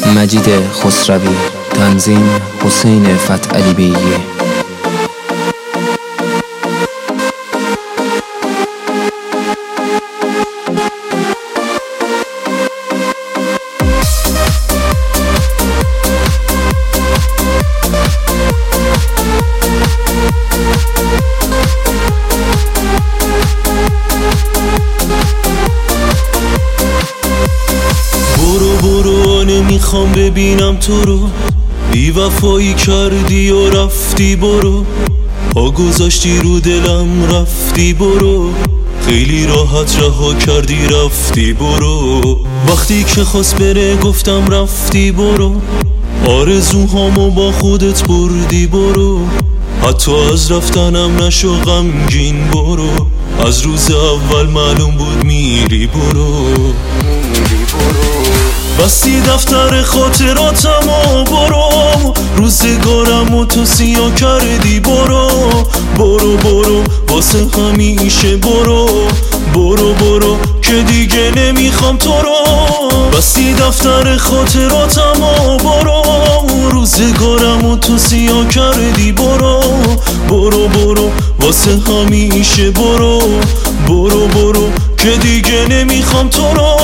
مجید خسروی، تنظیم حسین فتحعلی بیگی. نمیخوام ببینم تو رو، بی وفایی کردی و رفتی، برو پا گذاشتی رو دلم رفتی، برو خیلی راحت رها کردی رفتی، برو وقتی که خواست بره گفتم رفتی، برو آرزوهامو با خودت بردی، برو حتی از رفتنم نشو غمگین، برو از روز اول معلوم بود میری، برو بستی دفتر خاطراتم و برو روزگارم و تو سیاه کردی، برو برو برو واسه همیشه، برو برو برو که دیگه نمیخوام تو رو. بستی دفتر خاطراتم و برو روزگارم و تو سیاه کردی، برو برو برو واسه همیشه، برو برو برو که دیگه نمیخوام تو رو.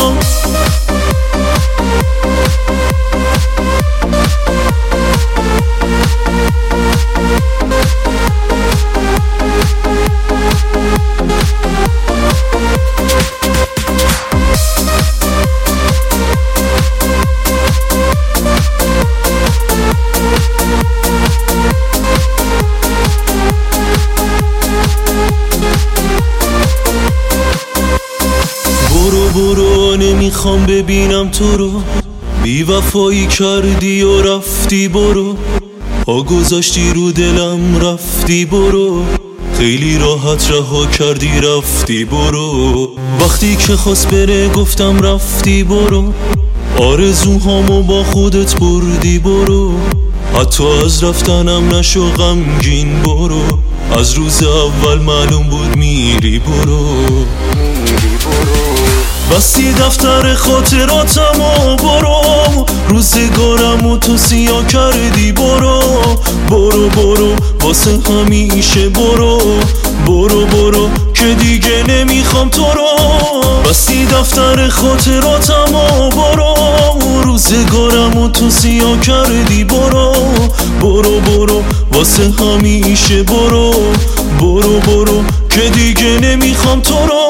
برو نمیخوام ببینم تو رو، بی وفایی کردی و رفتی، برو پا گذاشتی رو دلم رفتی، برو خیلی راحت رها کردی رفتی، برو وقتی که خواست بره گفتم رفتی، برو آرزوهامو با خودت بردی، برو حتی از رفتنم نشو غمگین، برو از روز اول معلوم بود میری، برو بستی دفتر خاطراتم و برو روزگارم و تو سیاه کردی، برو برو برو واسه همیشه، برو برو برو که دیگه نمیخوام تو رو. بستی دفتر خاطراتم و برو روزگارم و تو سیاه کردی، برو برو برو واسه همیشه، برو برو برو که دیگه نمیخوام تو رو.